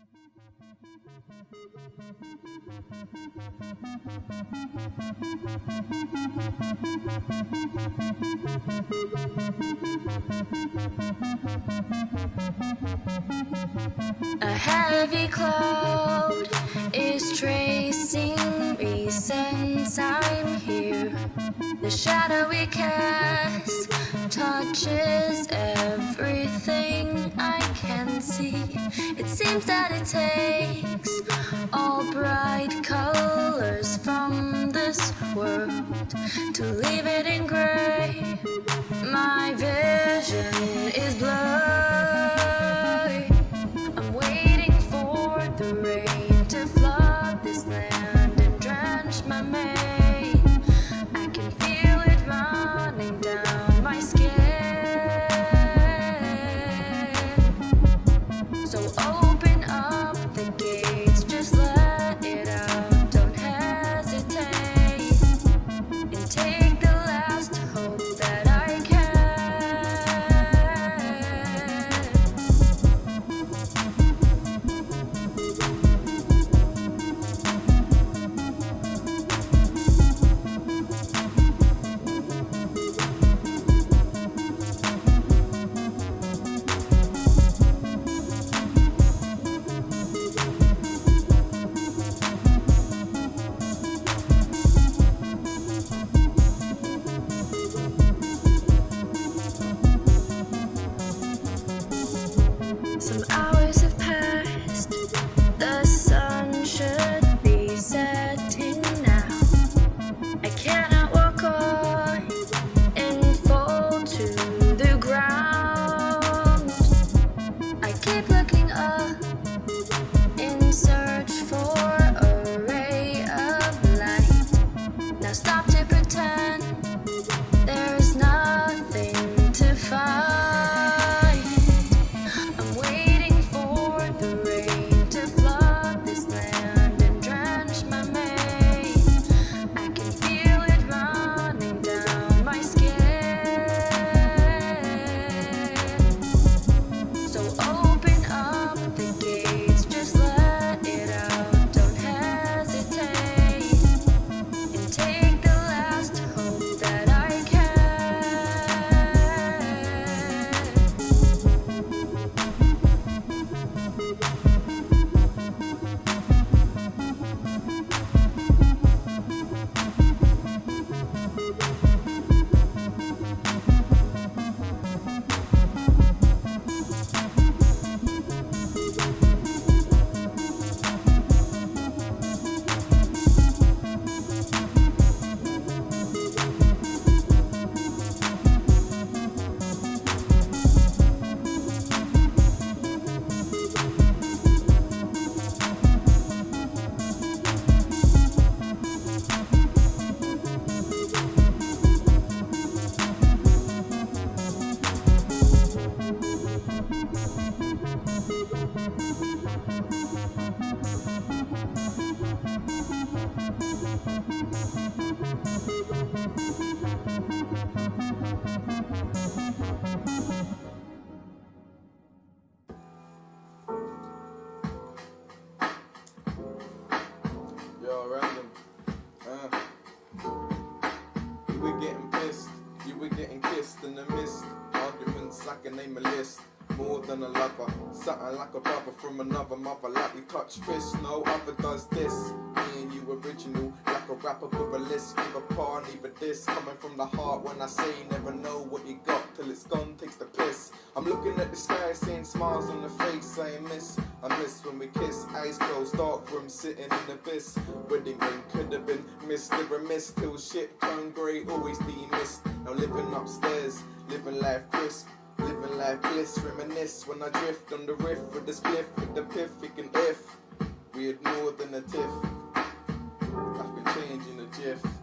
A heavy cloud is tracing me since I'm here. The shadow we cast touches everything I can see. It seems that it takes all bright colors from this world to leave it in gray. My vision is blurry. I'm waiting for the rain to flood this land and drench my mane. I can feel it running down my skin. So open up the gates, just let it out, don't hesitate, and take the last hope that I can. Some hours have passed, the sun should be setting now. I cannot walk on and fall to the ground. I keep looking up in search for a ray of light. Now stop to pretend there's nothing to find. I'm waiting for the rain to flood this land and drench my mane. I can feel it running down my skin. So open up the gates, just let it out, don't hesitate, and take the last hope that I can. Yo, random. You were getting pissed, you were getting kissed in the mist. Arguments, I can name a list. More than a lover, something like a brother from another mother. Like we touch fists, no other does this. Me and you original, like a rapper with a list. Neither par, neither this. Coming from the heart when I say never know what you got till it's gone, takes the piss. I'm looking at the sky, seeing smiles on the face, saying I miss when we kiss. Eyes closed, dark room, sitting in the abyss. Wedding ring could have been missed, never missed. Till shit turned grey, always demissed. Now living upstairs, living life crisp. Living life bliss, reminisce when I drift on the riff with the spliff, with the piff, thinking if we had more than a tiff, I've been changing the jiff.